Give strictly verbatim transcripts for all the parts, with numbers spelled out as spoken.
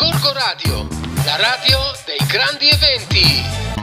Gorgo Radio, la radio dei grandi eventi.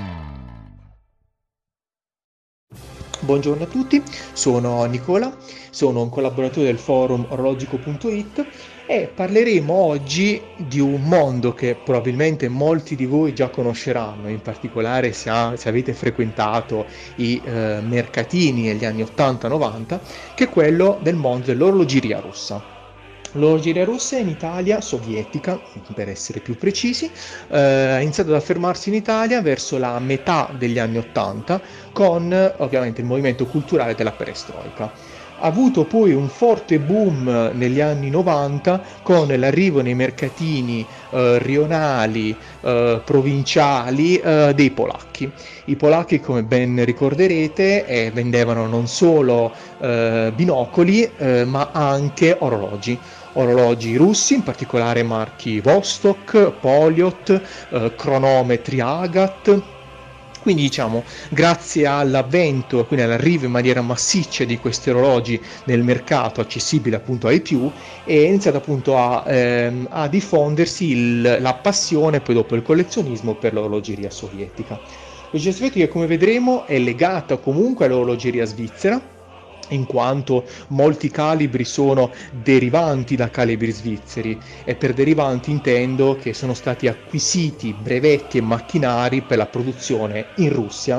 Buongiorno a tutti, sono Nicola, sono un collaboratore del forum orologico punto it e parleremo oggi di un mondo che probabilmente molti di voi già conosceranno, in particolare se, ha, se avete frequentato i eh, mercatini negli anni ottanta novanta, che è quello del mondo dell'orologeria russa. L'orologeria russa in Italia, sovietica per essere più precisi, eh, ha iniziato ad affermarsi in Italia verso la metà degli anni ottanta con ovviamente il movimento culturale della perestroica. Ha avuto poi un forte boom negli anni novanta con l'arrivo nei mercatini eh, rionali, eh, provinciali eh, dei polacchi. I polacchi, come ben ricorderete, eh, vendevano non solo eh, binocoli eh, ma anche orologi. Orologi russi, in particolare marchi Vostok, Poliot, eh, cronometri Agat. Quindi diciamo, grazie all'avvento, quindi all'arrivo in maniera massiccia di questi orologi nel mercato accessibile appunto ai più, è iniziato appunto a, ehm, a diffondersi il, la passione, poi dopo il collezionismo per l'orologeria sovietica. L'orologeria sovietica, come vedremo, è legata comunque all'orologeria svizzera, in quanto molti calibri sono derivanti da calibri svizzeri, e per derivanti intendo che sono stati acquisiti brevetti e macchinari per la produzione in Russia,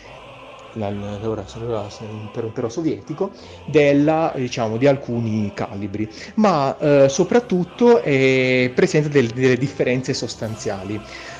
allora impero sovietico, della, diciamo, di alcuni calibri, ma eh, soprattutto è presente del, delle differenze sostanziali.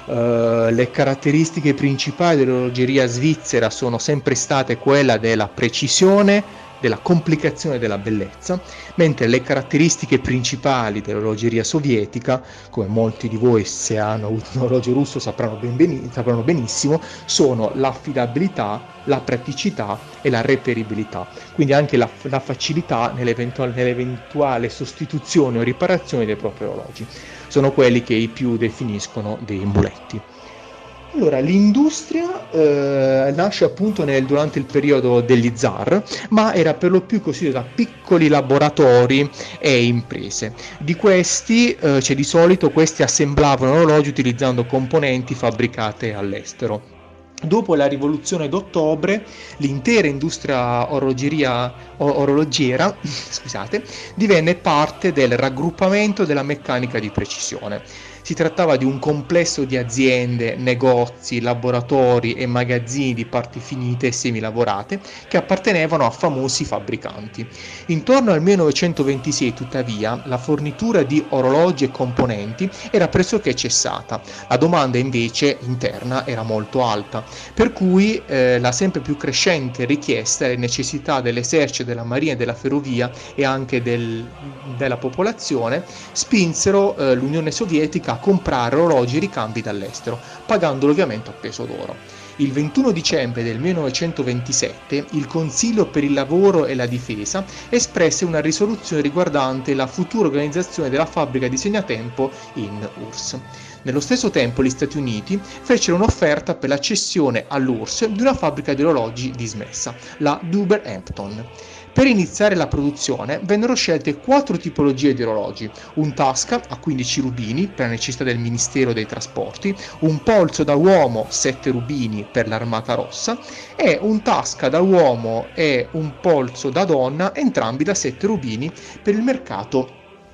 Uh, le caratteristiche principali dell'orologeria svizzera sono sempre state quella della precisione, della complicazione e della bellezza, mentre le caratteristiche principali dell'orologeria sovietica, come molti di voi se hanno avuto un orologio russo sapranno, ben beni- sapranno benissimo, sono l'affidabilità, la praticità e la reperibilità, quindi anche la, la facilità nell'eventuale, nell'eventuale sostituzione o riparazione dei propri orologi. Sono quelli che i più definiscono dei muletti. Allora, l'industria eh, nasce appunto nel, durante il periodo degli zar, ma era per lo più costituita da piccoli laboratori e imprese. Di questi, eh, cioè di solito, questi assemblavano orologi utilizzando componenti fabbricate all'estero. Dopo la rivoluzione d'ottobre, l'intera industria orologeria, orologiera scusate, divenne parte del raggruppamento della meccanica di precisione. Si trattava di un complesso di aziende, negozi, laboratori e magazzini di parti finite e semilavorate che appartenevano a famosi fabbricanti. Intorno al millenovecentoventisei, tuttavia, la fornitura di orologi e componenti era pressoché cessata. La domanda invece interna era molto alta, per cui eh, la sempre più crescente richiesta e le necessità dell'esercito, della marina e della ferrovia e anche del, della popolazione spinsero eh, l'Unione Sovietica a comprare orologi e ricambi dall'estero, pagandolo ovviamente a peso d'oro. Il ventuno dicembre del millenovecentoventisette il Consiglio per il lavoro e la difesa espresse una risoluzione riguardante la futura organizzazione della fabbrica di segnatempo in U R S S. Nello stesso tempo gli Stati Uniti fecero un'offerta per la cessione all'U R S S di una fabbrica di orologi dismessa, la Duber Hampton. Per iniziare la produzione vennero scelte quattro tipologie di orologi: un tasca a quindici rubini per la necessità del Ministero dei Trasporti, un polso da uomo sette rubini per l'Armata Rossa e un tasca da uomo e un polso da donna, entrambi da sette rubini, per il mercato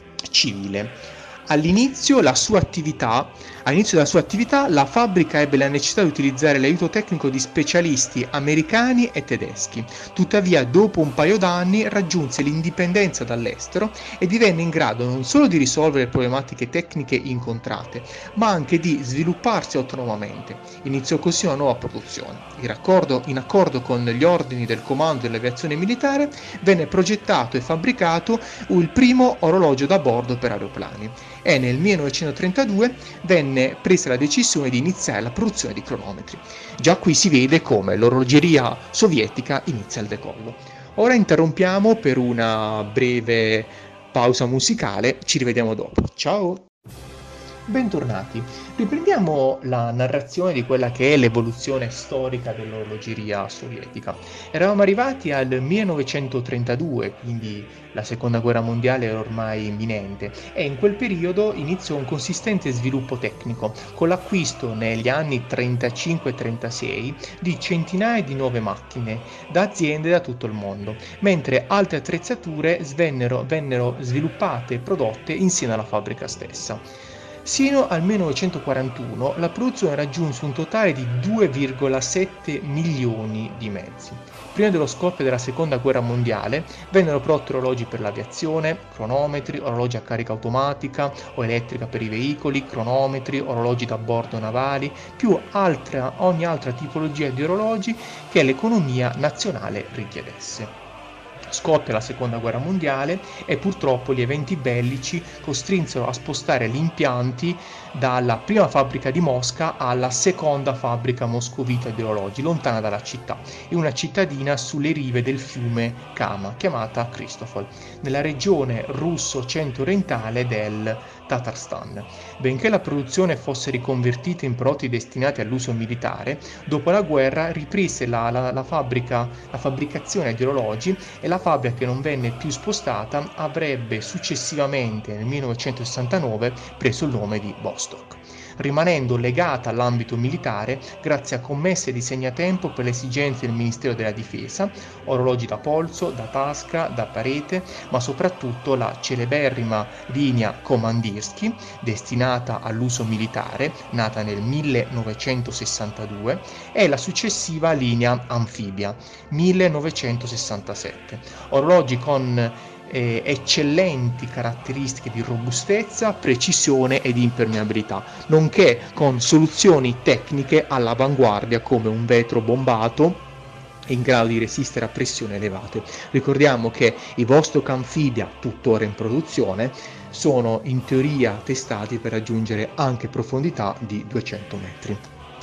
civile. All'inizio, la sua attività, all'inizio della sua attività la fabbrica ebbe la necessità di utilizzare l'aiuto tecnico di specialisti americani e tedeschi. Tuttavia, dopo un paio d'anni raggiunse l'indipendenza dall'estero e divenne in grado non solo di risolvere le problematiche tecniche incontrate, ma anche di svilupparsi autonomamente. Iniziò così una nuova produzione. In accordo, in accordo con gli ordini del comando dell'aviazione militare, venne progettato e fabbricato il primo orologio da bordo per aeroplani. E nel millenovecentotrentadue venne presa la decisione di iniziare la produzione di cronometri. Già qui si vede come l'orologeria sovietica inizia il decollo. Ora interrompiamo per una breve pausa musicale, ci rivediamo dopo. Ciao! Bentornati. Riprendiamo la narrazione di quella che è l'evoluzione storica dell'orologeria sovietica. Eravamo arrivati al millenovecentotrentadue, quindi la seconda guerra mondiale era ormai imminente, e in quel periodo iniziò un consistente sviluppo tecnico, con l'acquisto negli anni trentacinque trentasei di centinaia di nuove macchine da aziende da tutto il mondo, mentre altre attrezzature svennero, vennero sviluppate e prodotte insieme alla fabbrica stessa. Sino al millenovecentoquarantuno la produzione raggiunse un totale di due virgola sette milioni di mezzi. Prima dello scoppio della seconda guerra mondiale vennero prodotti orologi per l'aviazione, cronometri, orologi a carica automatica o elettrica per i veicoli, cronometri, orologi da bordo navali, più altra, ogni altra tipologia di orologi che l'economia nazionale richiedesse. Scoppia la seconda guerra mondiale e purtroppo gli eventi bellici costrinsero a spostare gli impianti dalla prima fabbrica di Mosca alla seconda fabbrica moscovita di orologi, lontana dalla città, in una cittadina sulle rive del fiume Kama, chiamata Kristofol, nella regione russo-centro-orientale del Tatarstan. Benché la produzione fosse riconvertita in prodotti destinati all'uso militare, dopo la guerra riprese la, la, la, fabbrica, la fabbricazione di orologi, e la fabbrica, che non venne più spostata, avrebbe successivamente nel millenovecentosessantanove preso il nome di Vostok, rimanendo legata all'ambito militare grazie a commesse di segnatempo per le esigenze del Ministero della Difesa, orologi da polso, da tasca, da parete, ma soprattutto la celeberrima linea Komandirsky, destinata all'uso militare, nata nel millenovecentosessantadue, e la successiva linea Amphibia, millenovecentosessantasette, orologi con Eh, eccellenti caratteristiche di robustezza, precisione ed impermeabilità, nonché con soluzioni tecniche all'avanguardia come un vetro bombato in grado di resistere a pressioni elevate. Ricordiamo che i Vostok Amphibia, tuttora in produzione, sono in teoria testati per raggiungere anche profondità di duecento metri.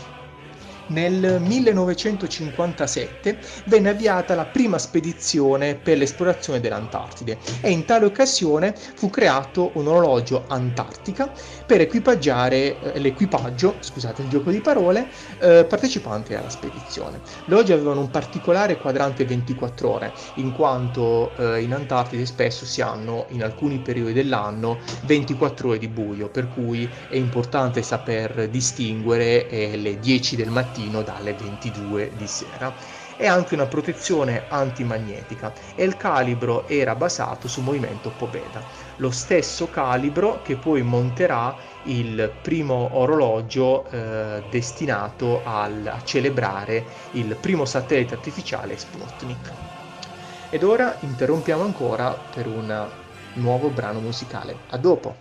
Nel millenovecentocinquantasette venne avviata la prima spedizione per l'esplorazione dell'Antartide e in tale occasione fu creato un orologio Antartica per equipaggiare eh, l'equipaggio, scusate il gioco di parole, eh, partecipanti alla spedizione. Le orologi avevano un particolare quadrante ventiquattro ore, in quanto eh, in Antartide spesso si hanno in alcuni periodi dell'anno ventiquattro ore di buio, per cui è importante saper distinguere eh, le dieci del mattino dalle ventidue di sera, e anche una protezione antimagnetica, e il calibro era basato sul movimento Pobeda, lo stesso calibro che poi monterà il primo orologio eh, destinato al, a celebrare il primo satellite artificiale Sputnik. Ed ora interrompiamo ancora per un nuovo brano musicale. A dopo!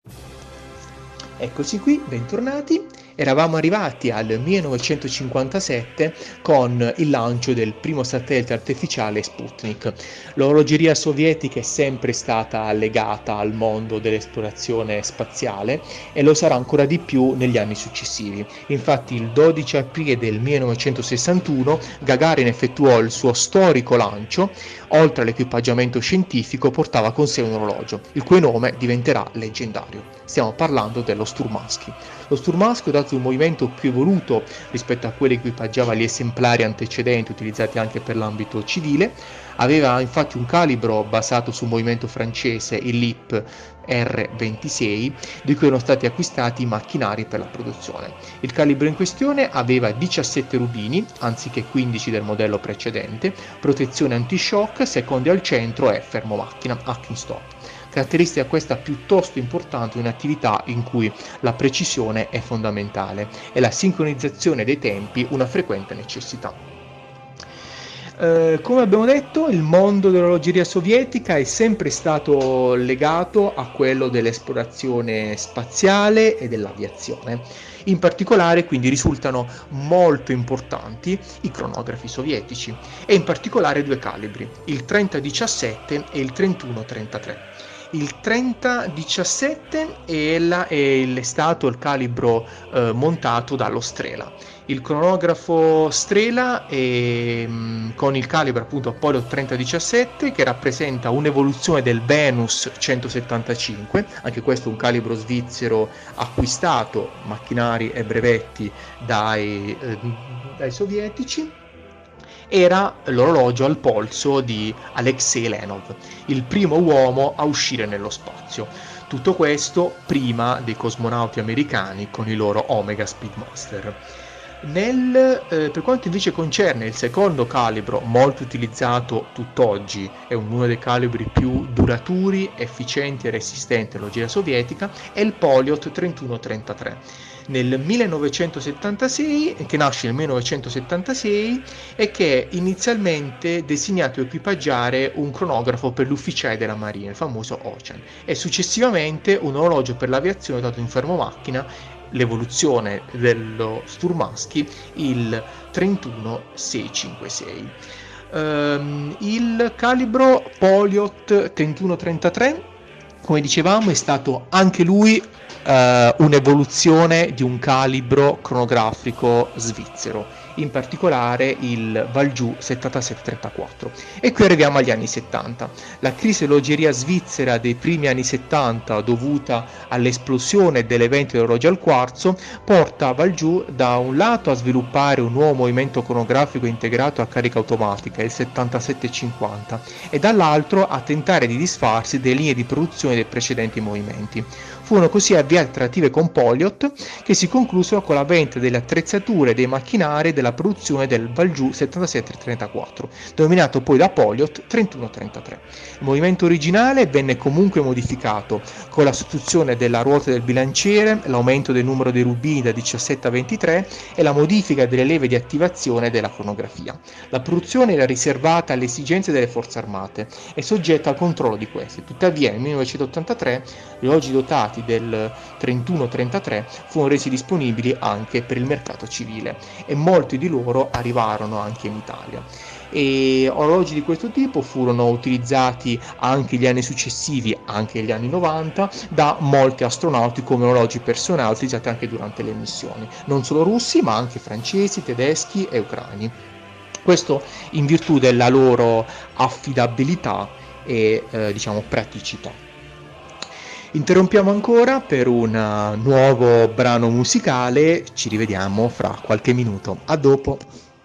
Eccoci qui, bentornati. Eravamo arrivati al millenovecentocinquantasette con il lancio del primo satellite artificiale Sputnik. L'orologeria sovietica è sempre stata legata al mondo dell'esplorazione spaziale e lo sarà ancora di più negli anni successivi. Infatti il dodici aprile del millenovecentosessantuno Gagarin effettuò il suo storico lancio. Oltre all'equipaggiamento scientifico portava con sé un orologio, il cui nome diventerà leggendario. Stiamo parlando dello Sturmansky. Lo Sturmansky, dato un movimento più evoluto rispetto a quelli che equipaggiava gli esemplari antecedenti utilizzati anche per l'ambito civile, aveva infatti un calibro basato sul movimento francese, il L I P R ventisei, di cui erano stati acquistati i macchinari per la produzione. Il calibro in questione aveva diciassette rubini, anziché quindici del modello precedente, protezione anti-shock, secondi al centro e fermo macchina, hacking stop. Caratteristica questa piuttosto importante in un'attività in cui la precisione è fondamentale e la sincronizzazione dei tempi una frequente necessità. Eh, come abbiamo detto, il mondo dell'orologeria sovietica è sempre stato legato a quello dell'esplorazione spaziale e dell'aviazione. In particolare, quindi, risultano molto importanti i cronografi sovietici, e in particolare due calibri, il trenta diciassette e il trentuno trentatré. Il trenta diciassette è, la, è stato il calibro eh, montato dallo Strela. Il cronografo Strela è, mh, con il calibro appunto Apollo trenta diciassette, che rappresenta un'evoluzione del Venus centosettantacinque, anche questo un calibro svizzero acquistato, macchinari e brevetti dai, eh, dai sovietici. Era l'orologio al polso di Alexei Lenov, il primo uomo a uscire nello spazio. Tutto questo prima dei cosmonauti americani con i loro Omega Speedmaster. Nel, eh, per quanto invece concerne il secondo calibro molto utilizzato tutt'oggi, è uno dei calibri più duraturi, efficienti e resistenti dell'orologeria sovietica, è il Polyot trentuno trentatré. Nel millenovecentosettantasei, che nasce nel millenovecentosettantasei e che è inizialmente designato a equipaggiare un cronografo per gli ufficiali della Marina, il famoso Ocean, e successivamente un orologio per l'aviazione dato in fermomacchina, l'evoluzione dello Sturmansky, il trentuno seicentocinquantasei. Um, il calibro Polyot trentuno trentatré, come dicevamo, è stato anche lui Uh, un'evoluzione di un calibro cronografico svizzero, in particolare il Valjoux settantasette trentaquattro. E qui arriviamo agli anni settanta. La crisi dell'orologeria svizzera dei primi anni settanta, dovuta all'esplosione dell'evento dell'orologio al quarzo, porta Valjoux da un lato a sviluppare un nuovo movimento cronografico integrato a carica automatica, il settantasette cinquanta, e dall'altro a tentare di disfarsi delle linee di produzione dei precedenti movimenti. Furono così avviate trattative con Polyot, che si conclusero con la vendita delle attrezzature e dei macchinari della produzione del Valjoux settantasette trentaquattro, denominato poi da Polyot trentuno trentatré. Il movimento originale venne comunque modificato con la sostituzione della ruota del bilanciere, l'aumento del numero dei rubini da diciassette a ventitré e la modifica delle leve di attivazione della cronografia. La produzione era riservata alle esigenze delle forze armate e soggetta al controllo di queste. Tuttavia nel millenovecentottantatré gli orologi dotati del trentuno trentatré furono resi disponibili anche per il mercato civile e molti di loro arrivarono anche in Italia. E orologi di questo tipo furono utilizzati anche gli anni successivi, anche gli anni novanta, da molti astronauti come orologi personali, utilizzati anche durante le missioni, non solo russi ma anche francesi, tedeschi e ucraini. Questo in virtù della loro affidabilità e eh, diciamo praticità. Interrompiamo ancora per un nuovo brano musicale, ci rivediamo fra qualche minuto. A dopo.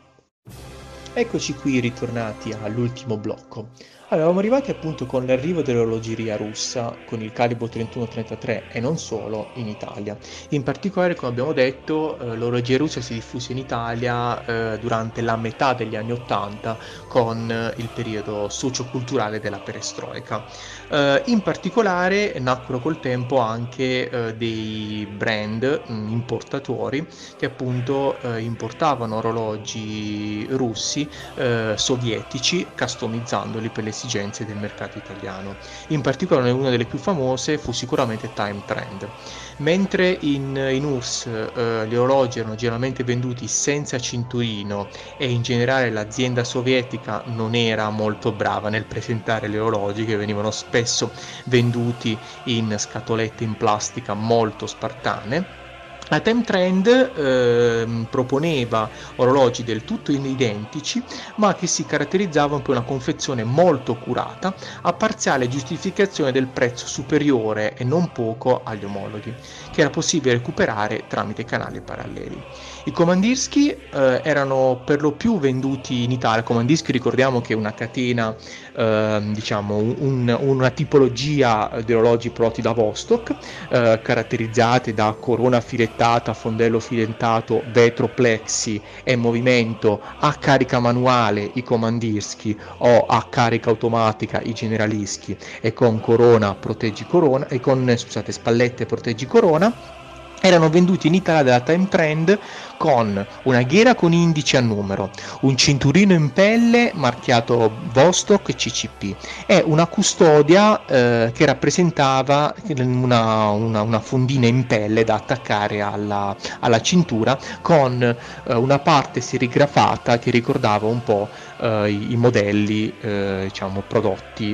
Eccoci qui ritornati all'ultimo blocco. Allora, eravamo arrivati appunto con l'arrivo dell'orologeria russa con il calibro trentuno trentatré e non solo in Italia. In particolare, come abbiamo detto, eh, l'orologeria russa si diffuse in Italia eh, durante la metà degli anni ottanta con eh, il periodo socioculturale della perestroica. Eh, in particolare nacquero col tempo anche eh, dei brand mh, importatori che appunto eh, importavano orologi russi eh, sovietici, customizzandoli per le esigenze del mercato italiano. In particolare una delle più famose fu sicuramente Time Trend. Mentre in, in U R S S eh, gli orologi erano generalmente venduti senza cinturino e in generale l'azienda sovietica non era molto brava nel presentare gli orologi, che venivano spesso venduti in scatolette in plastica molto spartane, la Time Trend eh, proponeva orologi del tutto identici, ma che si caratterizzavano per una confezione molto curata, a parziale giustificazione del prezzo superiore e non poco agli omologhi, che era possibile recuperare tramite canali paralleli. I Komandirsky eh, erano per lo più venduti in Italia. Komandirsky, ricordiamo che è una catena, eh, diciamo un, una tipologia di orologi prodotti da Vostok, eh, caratterizzati da corona filettata, fondello filettato, vetro plexi e movimento a carica manuale i Komandirsky o a carica automatica i Generalisky, e con corona proteggi corona e con scusate spallette proteggi corona. Erano venduti in Italia dalla Time Trend con una ghiera con indice a numero, un cinturino in pelle marchiato Vostok C C P e una custodia eh, che rappresentava una, una, una fondina in pelle da attaccare alla, alla cintura, con eh, una parte serigrafata che ricordava un po' eh, i, i modelli eh, diciamo prodotti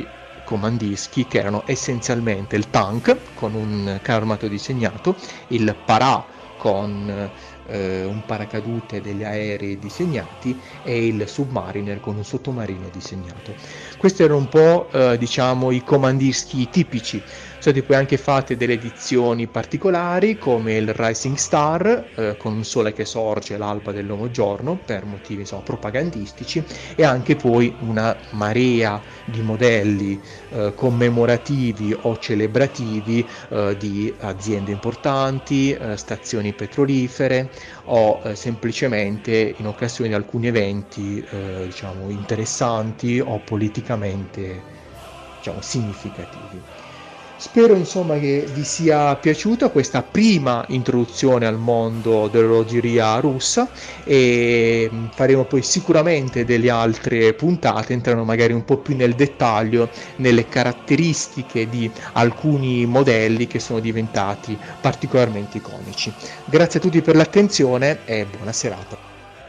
comandischi, che erano essenzialmente il tank con un carro armato disegnato, il Parà con eh, un paracadute degli aerei disegnati e il Submariner con un sottomarino disegnato. Questi erano un po' eh, diciamo i comandischi tipici. Sono state poi anche fatte delle edizioni particolari come il Rising Star eh, con un sole che sorge all'alba del nuovo giorno per motivi insomma, propagandistici, e anche poi una marea di modelli eh, commemorativi o celebrativi eh, di aziende importanti, eh, stazioni petrolifere o eh, semplicemente in occasione di alcuni eventi eh, diciamo interessanti o politicamente diciamo significativi. Spero insomma che vi sia piaciuta questa prima introduzione al mondo dell'orologeria russa, e faremo poi sicuramente delle altre puntate, entrando magari un po' più nel dettaglio nelle caratteristiche di alcuni modelli che sono diventati particolarmente iconici. Grazie a tutti per l'attenzione e buona serata.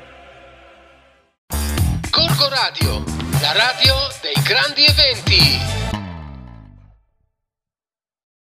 Gorgo Radio, la radio dei grandi eventi.